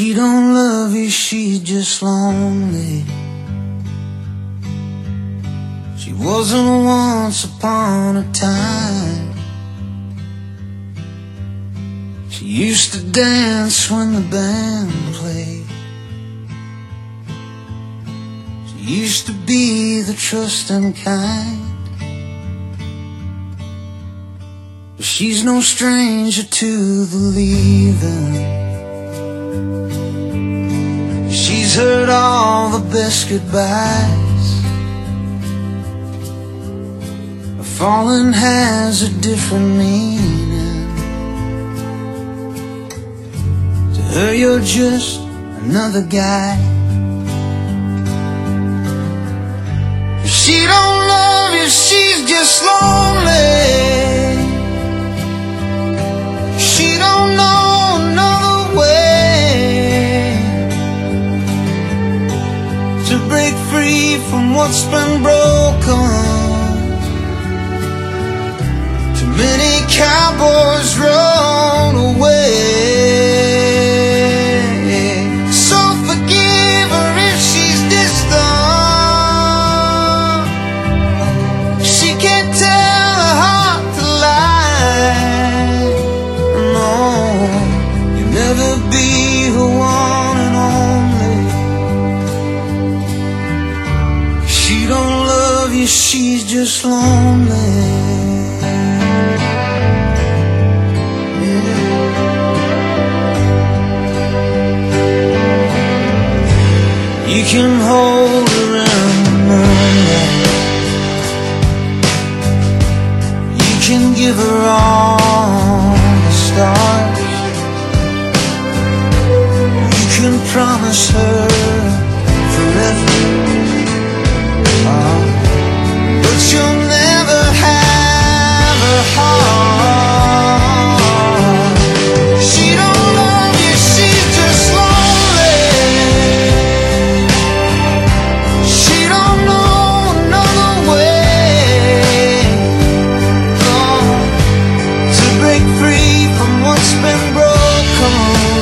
She don't love you, she's just lonely. She wasn't once upon a time. She used to dance when the band played. She used to be the trusting kind. But she's no stranger to the leaving. She's heard all the best goodbyes. A falling has a different meaning. To her you're just another guy. She don't love you, she's just lonely. She don't know another way to break free from what's been broken. Too many cowboys run away. So forgive her if she's distant. She can't tell her heart to lie. No, you'll never be her one and only. She don't love you, she's just lonely. You can hold her in the moonlight. You can give her all the stars. You can promise her forever. But you'll never have her heart. She don't love you, she's just lonely. She don't know another way to break free from what's been broken.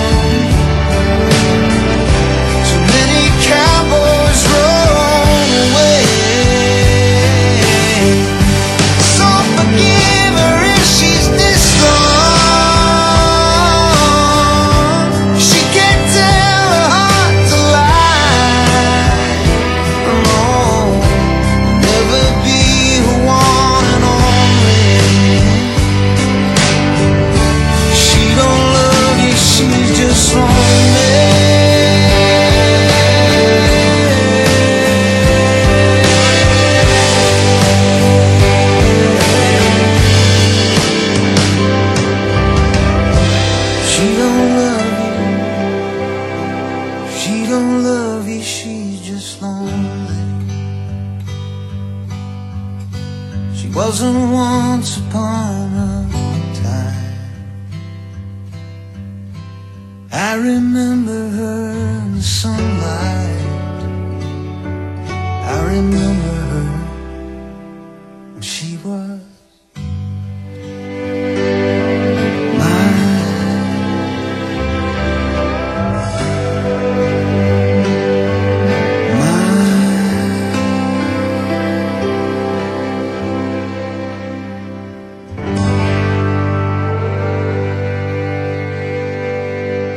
Too many cowboys run away. So forgive her if she's distant. She can't tell her heart to lie. No, never be her one and only. She don't love you, she's just lonely. She don't love you, she don't love you, she's just lonely. She wasn't once upon a time. I remember her in the sunlight. I remember